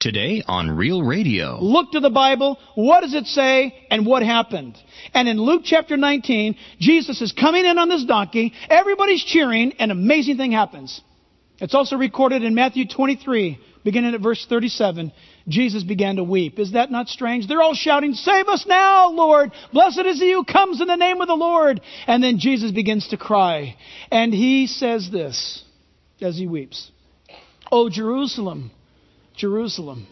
Today on Real Radio. Look to the Bible. What does it say and what happened? And in Luke chapter 19, Jesus is coming in on this donkey. Everybody's cheering. An amazing thing happens. It's also recorded in Matthew 23, beginning at verse 37. Jesus began to weep. Is that not strange? They're all shouting, "Save us now, Lord! Blessed is he who comes in the name of the Lord!" And then Jesus begins to cry. And he says this as he weeps. "Oh, Jerusalem, Jerusalem,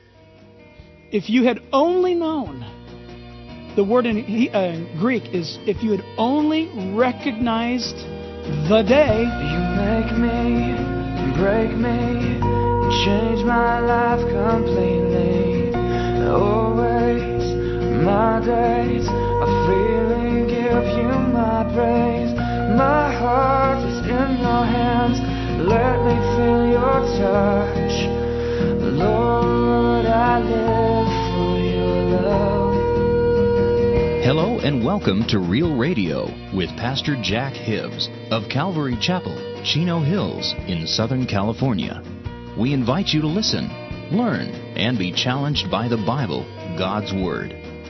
if you had only known," the word in Greek is, if you had only recognized the day. You make me, break me, change my life completely. Always my days I freely give you my praise. My heart is in your hands. Let me feel your touch. Lord, I live for your love. Hello and welcome to Real Radio with Pastor Jack Hibbs of Calvary Chapel, Chino Hills in Southern California. We invite you to listen, learn, and be challenged by the Bible, God's Word.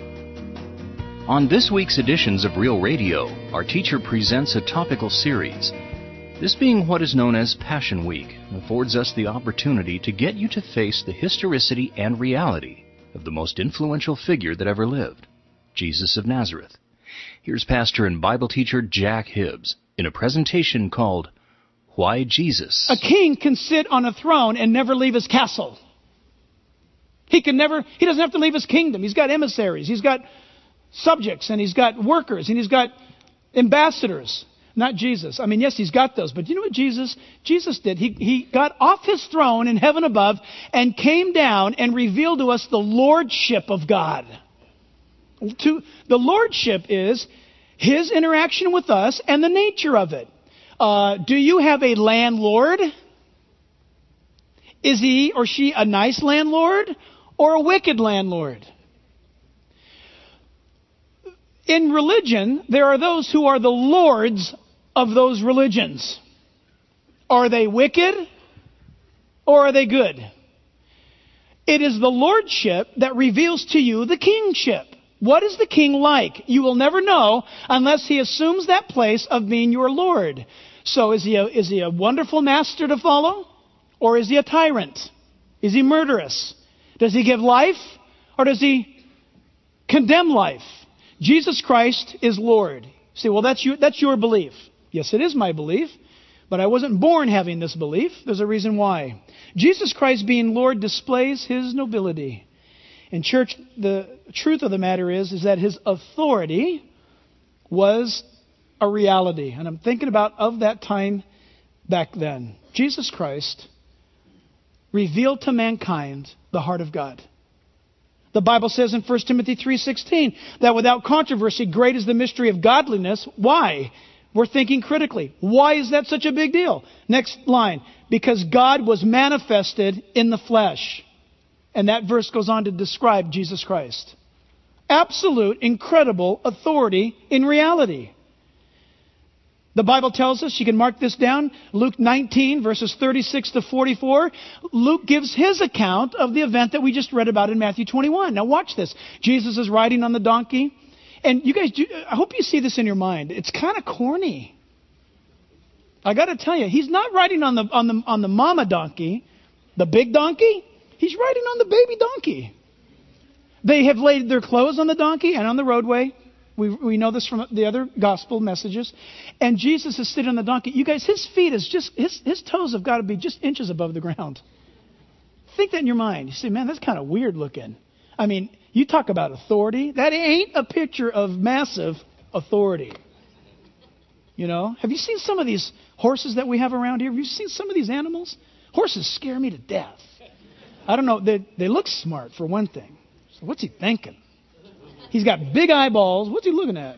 On this week's editions of Real Radio, our teacher presents a topical series. This being what is known as Passion Week, affords us the opportunity to get you to face the historicity and reality of the most influential figure that ever lived, Jesus of Nazareth. Here's pastor and Bible teacher Jack Hibbs in a presentation called Why Jesus? A king can sit on a throne and never leave his castle. He doesn't have to leave his kingdom. He's got emissaries, he's got subjects, and he's got workers, and he's got ambassadors. Not Jesus. I mean, yes, he's got those. But you know what Jesus did? He got off his throne in heaven above and came down and revealed to us the lordship of God. The lordship is his interaction with us and the nature of it. Do you have a landlord? Is he or she a nice landlord or a wicked landlord? In religion, there are those who are the lords of those religions. Are they wicked or are they good? It is the lordship that reveals to you the kingship. What is the king like? You will never know unless he assumes that place of being your lord. So is he a wonderful master to follow? Or is he a tyrant? Is he murderous? Does he give life or does he condemn life? Jesus Christ is Lord. You say, well, that's your belief. Yes, it is my belief, but I wasn't born having this belief. There's a reason why. Jesus Christ being Lord displays his nobility. In church, the truth of the matter is that his authority was a reality. And I'm thinking about of that time back then. Jesus Christ revealed to mankind the heart of God. The Bible says in 1 Timothy 3:16 that without controversy, great is the mystery of godliness. Why? We're thinking critically. Why is that such a big deal? Next line. Because God was manifested in the flesh. And that verse goes on to describe Jesus Christ. Absolute, incredible authority in reality. The Bible tells us, you can mark this down, Luke 19, verses 36 to 44. Luke gives his account of the event that we just read about in Matthew 21. Now watch this. Jesus is riding on the donkey. And you guys, I hope you see this in your mind. It's kind of corny. I got to tell you, he's not riding on the mama donkey, the big donkey. He's riding on the baby donkey. They have laid their clothes on the donkey and on the roadway. We know this from the other gospel messages. And Jesus is sitting on the donkey. You guys, his feet is just, his toes have got to be just inches above the ground. Think that in your mind. You say, man, that's kind of weird looking. I mean, you talk about authority. That ain't a picture of massive authority. You know, have you seen some of these horses that we have around here? Have you seen some of these animals? Horses scare me to death. I don't know. They look smart, for one thing. So what's he thinking? He's got big eyeballs. What's he looking at?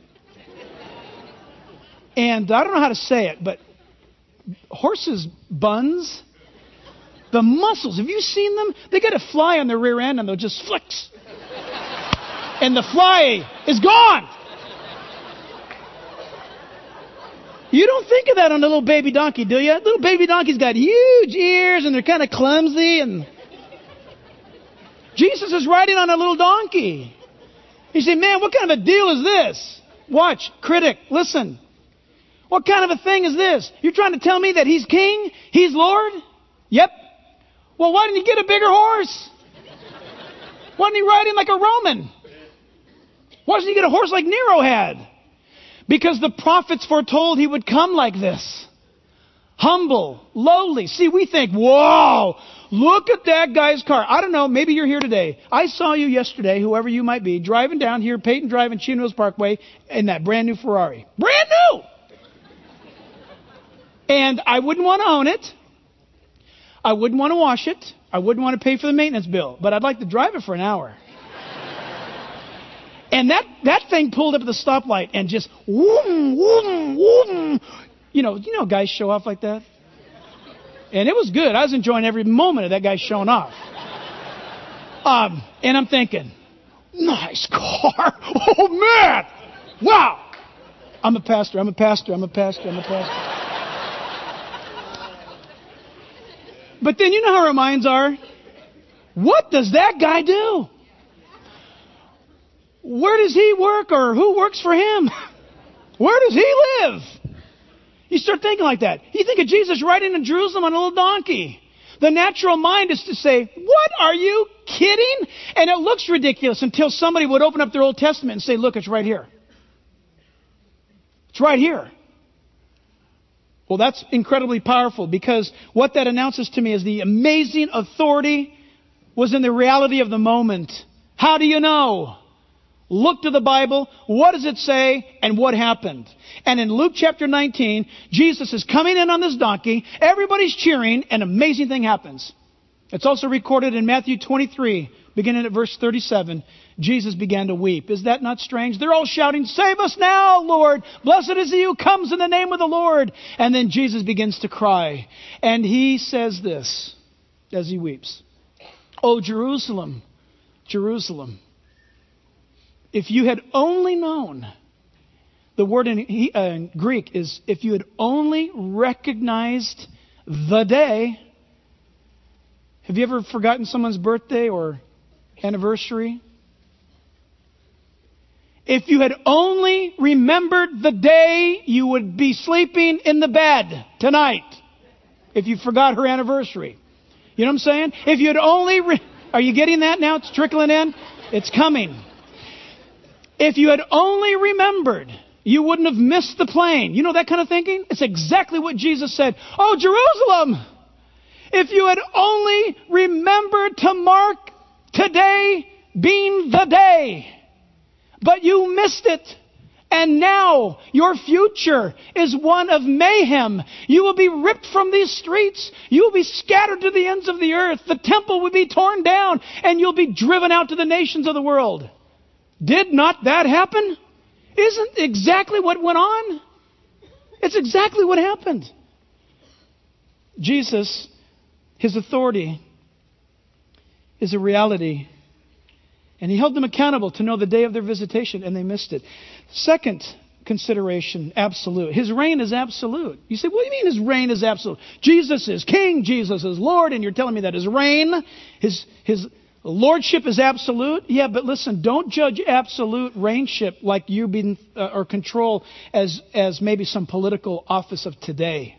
And I don't know how to say it, but horses' buns, the muscles, have you seen them? They get a fly on their rear end and they'll just flicks. And the fly is gone. You don't think of that on a little baby donkey, do you? Little baby donkey's got huge ears and they're kind of clumsy and Jesus is riding on a little donkey. You say, man, what kind of a deal is this? Watch, critic, listen. What kind of a thing is this? You're trying to tell me that he's king? He's Lord? Yep. Well, why didn't he get a bigger horse? Why didn't he ride in like a Roman? Why doesn't he get a horse like Nero had? Because the prophets foretold he would come like this. Humble, lowly. See, we think, whoa, look at that guy's car. I don't know, maybe you're here today. I saw you yesterday, whoever you might be, driving down here, Peyton Drive and Chino Hills Parkway, in that brand new Ferrari. Brand new! And I wouldn't want to own it. I wouldn't want to wash it. I wouldn't want to pay for the maintenance bill. But I'd like to drive it for an hour. And that thing pulled up at the stoplight and just whoom, whoom, whoom. You know guys show off like that? And it was good. I was enjoying every moment of that guy showing off. And I'm thinking, nice car. Oh, man. Wow. I'm a pastor. But then you know how our minds are? What does that guy do? Where does he work, or who works for him? Where does he live? You start thinking like that. You think of Jesus riding in Jerusalem on a little donkey. The natural mind is to say, what, are you kidding? And it looks ridiculous until somebody would open up their Old Testament and say, look, it's right here. It's right here. Well, that's incredibly powerful, because what that announces to me is the amazing authority was in the reality of the moment. How do you know? Look to the Bible. What does it say? And what happened? And in Luke chapter 19, Jesus is coming in on this donkey. Everybody's cheering. An amazing thing happens. It's also recorded in Matthew 23, beginning at verse 37. Jesus began to weep. Is that not strange? They're all shouting, save us now, Lord. Blessed is he who comes in the name of the Lord. And then Jesus begins to cry. And he says this as he weeps. Oh, Jerusalem, Jerusalem. If you had only known, the word in Greek is, if you had only recognized the day. Have you ever forgotten someone's birthday or anniversary? If you had only remembered the day, you would be sleeping in the bed tonight. If you forgot her anniversary. You know what I'm saying? If you had only... Are you getting that now? It's trickling in? It's coming. If you had only remembered, you wouldn't have missed the plane. You know that kind of thinking? It's exactly what Jesus said. Oh, Jerusalem! If you had only remembered to mark today being the day, but you missed it. And now your future is one of mayhem. You will be ripped from these streets. You will be scattered to the ends of the earth. The temple will be torn down, and you'll be driven out to the nations of the world. Did not that happen? Isn't exactly what went on? It's exactly what happened. Jesus, his authority is a reality. And he held them accountable to know the day of their visitation, and they missed it. Second consideration, absolute. His reign is absolute. You say, what do you mean his reign is absolute? Jesus is king, Jesus is Lord, and you're telling me that his reign, his lordship is absolute? Yeah, but listen, don't judge absolute reignship like you being or control as maybe some political office of today.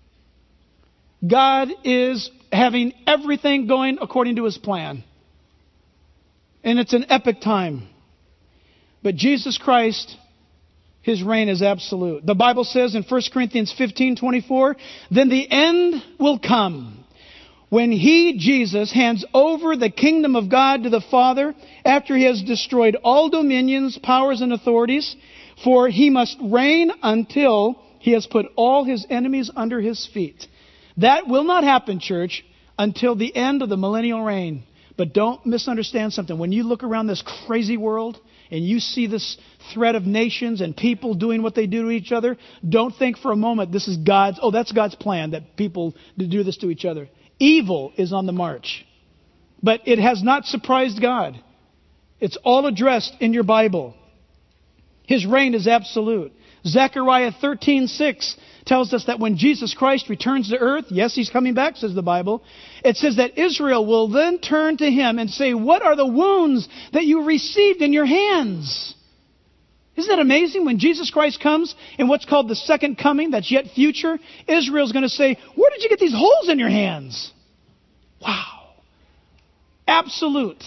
God is having everything going according to his plan. And it's an epic time. But Jesus Christ, his reign is absolute. The Bible says in 1 Corinthians 15:24, then the end will come when he, Jesus, hands over the kingdom of God to the Father after he has destroyed all dominions, powers, and authorities. For he must reign until he has put all his enemies under his feet. That will not happen, church, until the end of the millennial reign. But don't misunderstand something. When you look around this crazy world and you see this threat of nations and people doing what they do to each other, don't think for a moment this is that's God's plan, that people do this to each other. Evil is on the march. But it has not surprised God. It's all addressed in your Bible. His reign is absolute. Zechariah 13:6 tells us that when Jesus Christ returns to earth, yes, he's coming back, says the Bible, it says that Israel will then turn to him and say, what are the wounds that you received in your hands? Isn't that amazing? When Jesus Christ comes in what's called the second coming, that's yet future, Israel's going to say, where did you get these holes in your hands? Wow. Absolute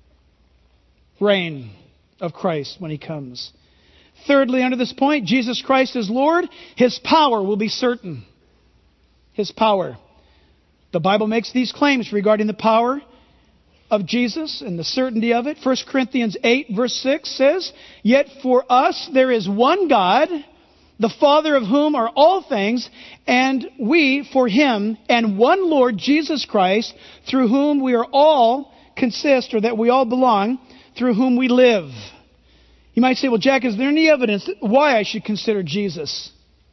reign of Christ when he comes. Thirdly, under this point, Jesus Christ is Lord. His power will be certain. His power. The Bible makes these claims regarding the power of Jesus and the certainty of it. 1 Corinthians 8 verse 6 says, yet for us there is one God, the Father of whom are all things, and we for him, and one Lord Jesus Christ, through whom we are all consist, or that we all belong, through whom we live. You might say, well, Jack, is there any evidence why I should consider Jesus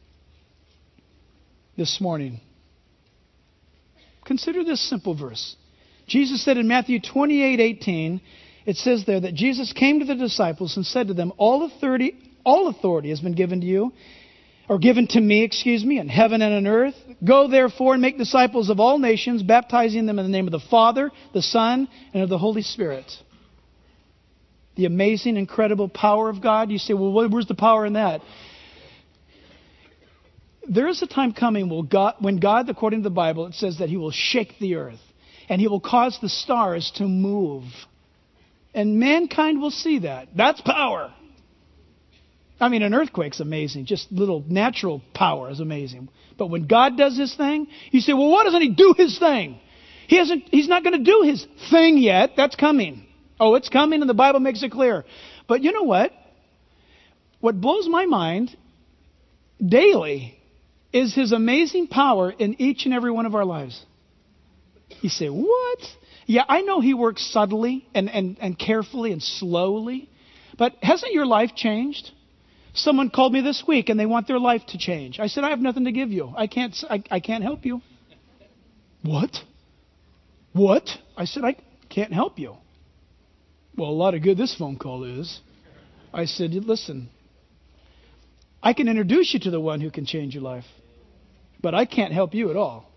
this morning? Consider this simple verse. Jesus said in Matthew 28:18, it says there that Jesus came to the disciples and said to them, all authority has been given to you, or given to me, in heaven and on earth. Go therefore and make disciples of all nations, baptizing them in the name of the Father, the Son, and of the Holy Spirit. The amazing, incredible power of God. You say, well, where's the power in that? There is a time coming when God, according to the Bible, it says that he will shake the earth. And he will cause the stars to move. And mankind will see that. That's power. I mean, an earthquake's amazing. Just little natural power is amazing. But when God does his thing, you say, well, why doesn't he do his thing? He's not going to do his thing yet. That's coming. Oh, it's coming, and the Bible makes it clear. But you know what? What blows my mind daily is his amazing power in each and every one of our lives. You say, what? Yeah, I know he works subtly and carefully and slowly. But hasn't your life changed? Someone called me this week and they want their life to change. I said, I have nothing to give you. I can't help you. What? I said, I can't help you. Well, a lot of good this phone call is. I said, listen, I can introduce you to the one who can change your life. But I can't help you at all.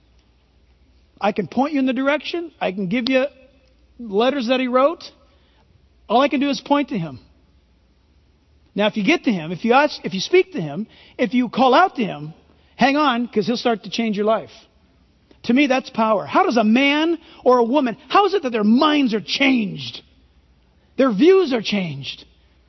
I can point you in the direction. I can give you letters that he wrote. All I can do is point to him. Now, if you get to him, if you speak to him, if you call out to him, hang on, because he'll start to change your life. To me, that's power. How does a man or a woman, how is it that their minds are changed? Their views are changed.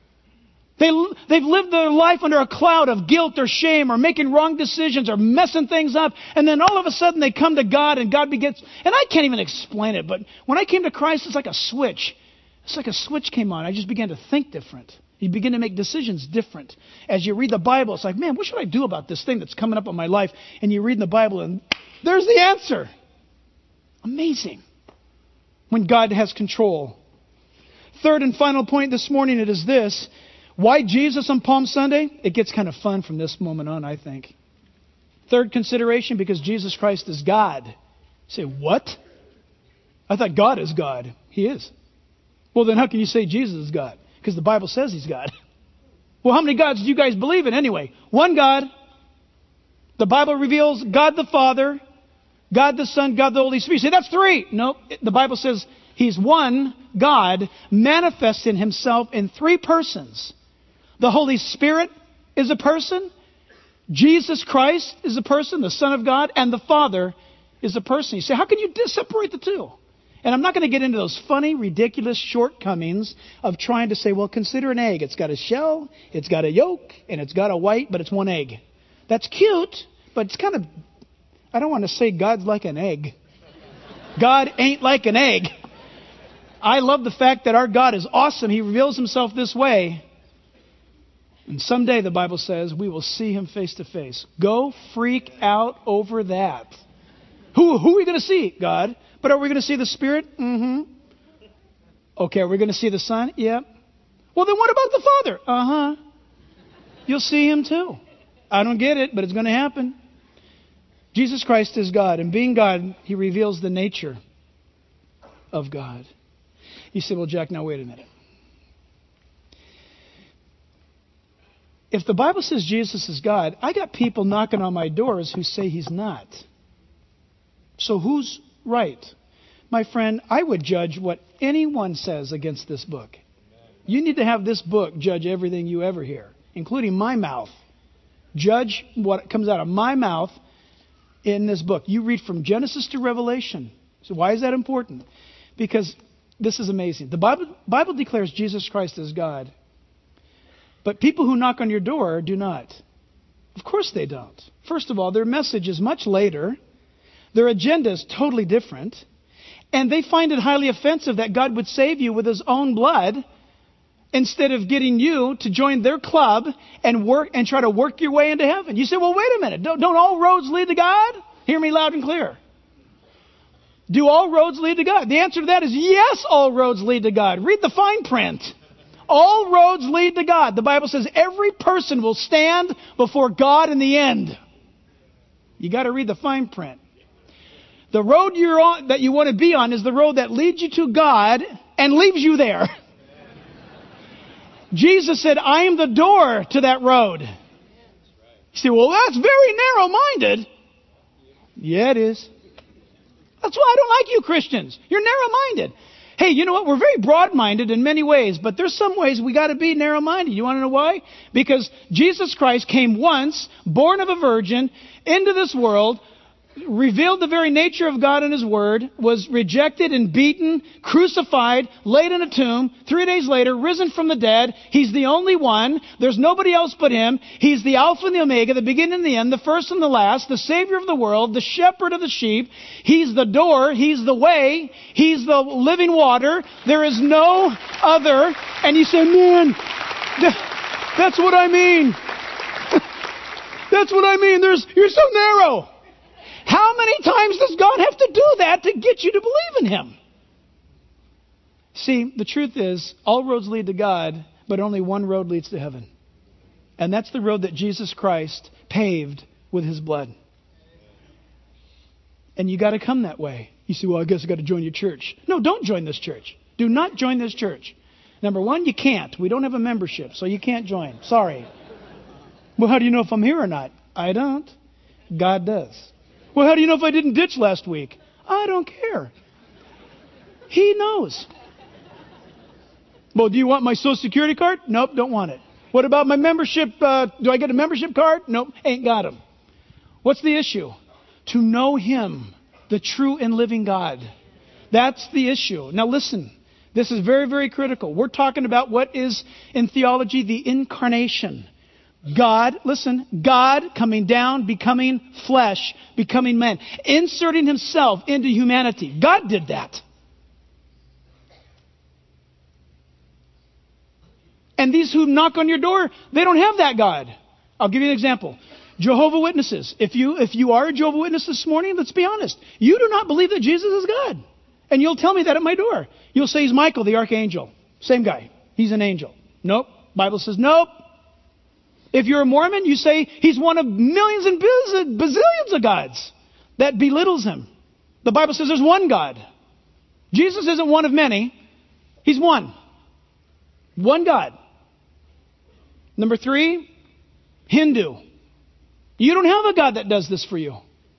They've lived their life under a cloud of guilt or shame or making wrong decisions or messing things up. And then all of a sudden they come to God and God begins. And I can't even explain it. But when I came to Christ, it's like a switch. It's like a switch came on. I just began to think different. You begin to make decisions different. As you read the Bible, it's like, man, what should I do about this thing that's coming up in my life? And you read in the Bible and there's the answer. Amazing. When God has control. Third and final point this morning, it is this. Why Jesus on Palm Sunday? It gets kind of fun from this moment on, I think. Third consideration, because Jesus Christ is God. You say, what? I thought God is God. He is. Well, then how can you say Jesus is God? Because the Bible says he's God. Well, how many gods do you guys believe in anyway? One God. The Bible reveals God the Father, God the Son, God the Holy Spirit. You say, that's three. No, the Bible says he's one God manifests in himself in three persons. The Holy Spirit is a person. Jesus Christ is a person, the Son of God, and the Father is a person. You say, how can you separate the two? And I'm not going to get into those funny, ridiculous shortcomings of trying to say, well, consider an egg. It's got a shell, it's got a yolk, and it's got a white, but it's one egg. That's cute, but it's kind of, I don't want to say God's like an egg. God ain't like an egg. I love the fact that our God is awesome. He reveals himself this way. And someday, the Bible says, we will see him face to face. Go freak out over that. Who are we going to see? God. But are we going to see the Spirit? Mm-hmm. Okay, are we going to see the Son? Yep. Well, then what about the Father? Uh-huh. You'll see him too. I don't get it, but it's going to happen. Jesus Christ is God. And being God, he reveals the nature of God. You say, well, Jack, now wait a minute. if the Bible says Jesus is God, I got people knocking on my doors who say he's not. So who's right? My friend, I would judge what anyone says against this book. You need to have this book judge everything you ever hear, including my mouth. Judge what comes out of my mouth in this book. You read from Genesis to Revelation. So why is that important? Because this is amazing. The Bible declares Jesus Christ as God. But people who knock on your door do not. Of course they don't. First of all, their message is much later. Their agenda is totally different. And they find it highly offensive that God would save you with his own blood instead of getting you to join their club and work and try to work your way into heaven. You say, well, wait a minute. Don't all roads lead to God? Hear me loud and clear. Do all roads lead to God? The answer to that is yes, all roads lead to God. Read the fine print. All roads lead to God. The Bible says every person will stand before God in the end. You got to read the fine print. The road you're on, that you want to be on, is the road that leads you to God and leaves you there. Jesus said, I am the door to that road. You say, well, that's very narrow-minded. Yeah, it is. That's why I don't like you Christians. You're narrow-minded. Hey, you know what? We're very broad-minded in many ways, but there's some ways we got to be narrow-minded. You want to know why? Because Jesus Christ came once, born of a virgin, into this world, revealed the very nature of God in his word, was rejected and beaten, crucified, laid in a tomb, 3 days later, risen from the dead. He's the only one. There's nobody else but him. He's the Alpha and the Omega, the beginning and the end, the first and the last, the Savior of the world, the shepherd of the sheep. He's the door. He's the way. He's the living water. There is no other. And you say, man, that's what I mean. That's what I mean. You're so narrow. How many times does God have to do that to get you to believe in him? See, the truth is, all roads lead to God, but only one road leads to heaven. And that's the road that Jesus Christ paved with his blood. And you got to come that way. You say, well, I guess I got to join your church. No, don't join this church. Do not join this church. Number one, you can't. We don't have a membership, so you can't join. Sorry. Well, how do you know if I'm here or not? I don't. God does. Well, how do you know if I didn't ditch last week? I don't care. He knows. Well, do you want my Social Security card? Nope, don't want it. What about my membership? Do I get a membership card? Nope, ain't got him. What's the issue? To know him, the true and living God. That's the issue. Now listen, this is very, very critical. We're talking about what is in theology the incarnation. God, listen, God coming down, becoming flesh, becoming man, inserting himself into humanity. God did that. And these who knock on your door, they don't have that God. I'll give you an example. Jehovah's Witnesses. If you are a Jehovah's Witness this morning, let's be honest. You do not believe that Jesus is God. And you'll tell me that at my door. You'll say he's Michael, the archangel. Same guy. He's an angel. Nope. Bible says nope. If you're a Mormon, you say he's one of millions and bazillions of gods. That belittles him. The Bible says there's one God. Jesus isn't one of many. He's one. One God. Number 3, Hindu. You don't have a God that does this for you.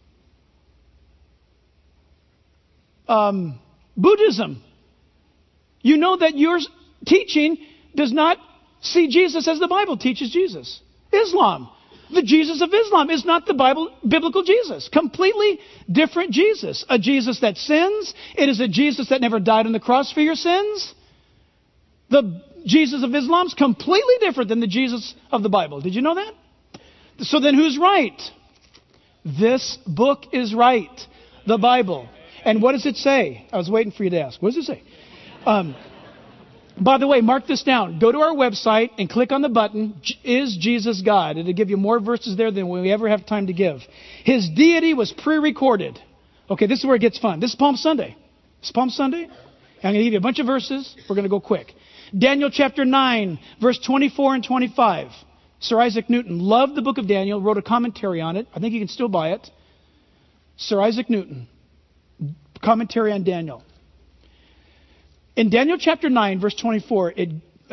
Buddhism. You know that your teaching does not see Jesus as the Bible teaches Jesus. Islam. The Jesus of Islam is not the biblical Jesus. Completely different Jesus. A Jesus that sins. It is a Jesus that never died on the cross for your sins. The Jesus of Islam is completely different than the Jesus of the Bible. Did you know that? So then who's right? This book is right. The Bible. And what does it say? I was waiting for you to ask. What does it say? By the way, mark this down. Go to our website and click on the button, Is Jesus God? It'll give you more verses there than we ever have time to give. His deity was pre-recorded. Okay, this is where it gets fun. This is Palm Sunday. It's Palm Sunday. I'm going to give you a bunch of verses. We're going to go quick. Daniel chapter 9, verse 24 and 25. Sir Isaac Newton loved the book of Daniel, wrote a commentary on it. I think you can still buy it. Sir Isaac Newton, commentary on Daniel. In Daniel chapter 9, verse 24, it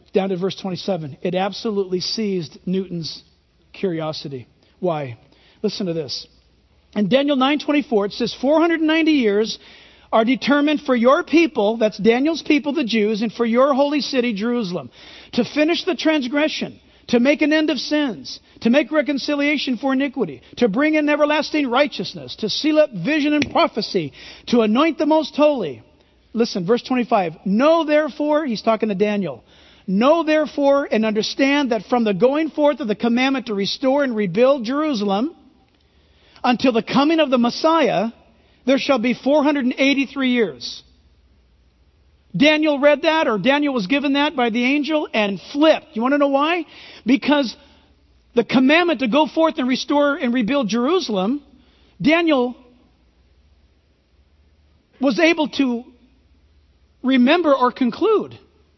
down to verse 27, it absolutely seized Newton's curiosity. Why? Listen to this. In Daniel 9:24, it says, 490 years are determined for your people, that's Daniel's people, the Jews, and for your holy city, Jerusalem, to finish the transgression, to make an end of sins, to make reconciliation for iniquity, to bring in everlasting righteousness, to seal up vision and prophecy, to anoint the most holy. Listen, verse 25. Know therefore, he's talking to Daniel, know therefore and understand that from the going forth of the commandment to restore and rebuild Jerusalem until the coming of the Messiah, there shall be 483 years. Daniel read that, or Daniel was given that by the angel and flipped. You want to know why? Because the commandment to go forth and restore and rebuild Jerusalem, Daniel was able to remember or conclude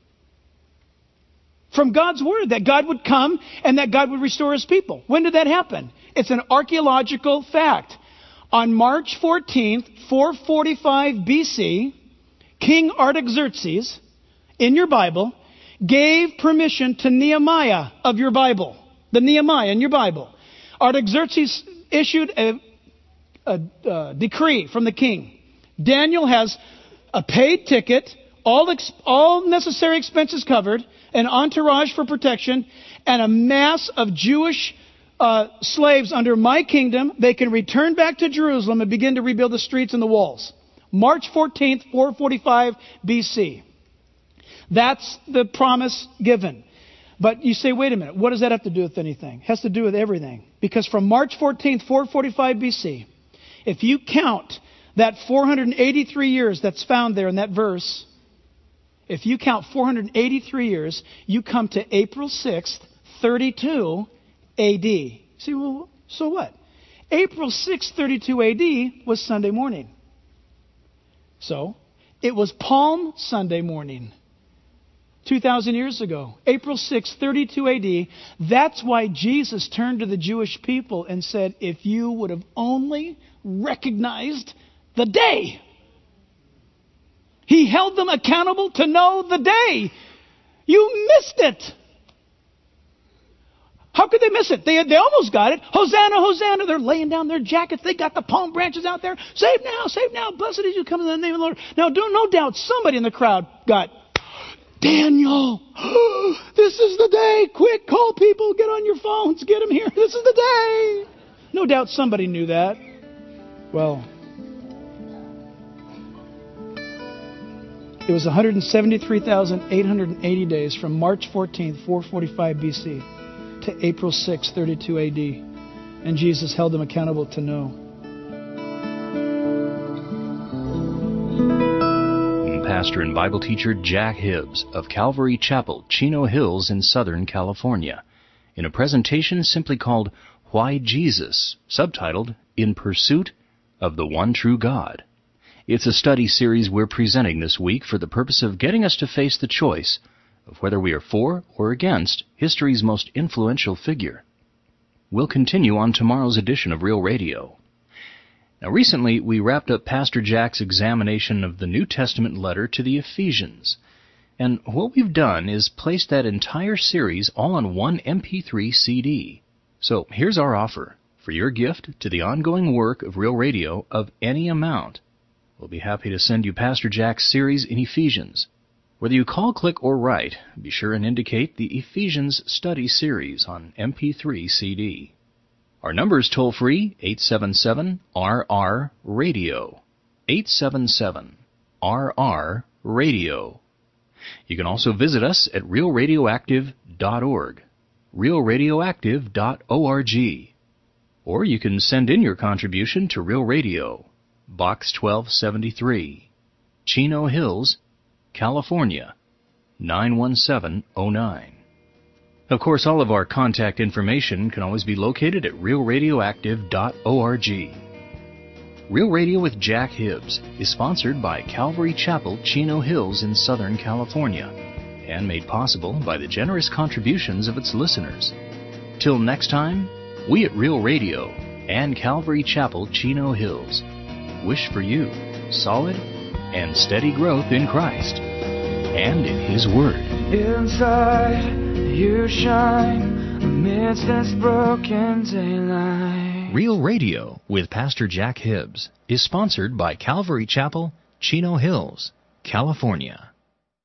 from God's word that God would come and that God would restore his people. When did that happen? It's an archaeological fact. On March 14th, 445 BC, King Artaxerxes, in your Bible, gave permission to Nehemiah of your Bible. The Nehemiah in your Bible. Artaxerxes issued a decree from the king. Daniel has a paid ticket, all necessary expenses covered, an entourage for protection, and a mass of Jewish slaves under my kingdom. They can return back to Jerusalem and begin to rebuild the streets and the walls. March 14th, 445 BC. That's the promise given. But you say, wait a minute, what does that have to do with anything? It has to do with everything. Because from March 14th, 445 BC, if you count that 483 years that's found there in that verse, if you count 483 years, you come to April 6th, 32 AD. See, well, so what? April 6th, 32 AD was Sunday morning. So, it was Palm Sunday morning, 2,000 years ago. April 6th, 32 AD. That's why Jesus turned to the Jewish people and said, if you would have only recognized the day. He held them accountable to know the day. You missed it. How could they miss it? They almost got it. Hosanna, Hosanna. They're laying down their jackets. They got the palm branches out there. Save now. Blessed is you come in the name of the Lord. Now, no doubt somebody in the crowd got, Daniel, this is the day. Quick, call people. Get on your phones. Get them here. This is the day. No doubt somebody knew that. Well, it was 173,880 days from March 14th, 445 BC to April 6th, 32 AD. And Jesus held them accountable to know. Pastor and Bible teacher Jack Hibbs of Calvary Chapel, Chino Hills in Southern California, in a presentation simply called Why Jesus, subtitled In Pursuit of the One True God. It's a study series we're presenting this week for the purpose of getting us to face the choice of whether we are for or against history's most influential figure. We'll continue on tomorrow's edition of Real Radio. Now, recently we wrapped up Pastor Jack's examination of the New Testament letter to the Ephesians. And what we've done is placed that entire series all on one MP3 CD. So here's our offer for your gift to the ongoing work of Real Radio of any amount. We'll be happy to send you Pastor Jack's series in Ephesians. Whether you call, click, or write, be sure and indicate the Ephesians Study Series on MP3 CD. Our number is toll-free, 877-RR-RADIO, 877-RR-RADIO. You can also visit us at realradioactive.org, realradioactive.org, or you can send in your contribution to Real Radio, Box 1273, Chino Hills, California, 91709. Of course, all of our contact information can always be located at realradioactive.org. Real Radio with Jack Hibbs is sponsored by Calvary Chapel, Chino Hills in Southern California, and made possible by the generous contributions of its listeners. Till next time, we at Real Radio and Calvary Chapel, Chino Hills wish for you solid and steady growth in Christ and in His Word. Inside you shine amidst this broken daylight. Real Radio with Pastor Jack Hibbs is sponsored by Calvary Chapel, Chino Hills, California.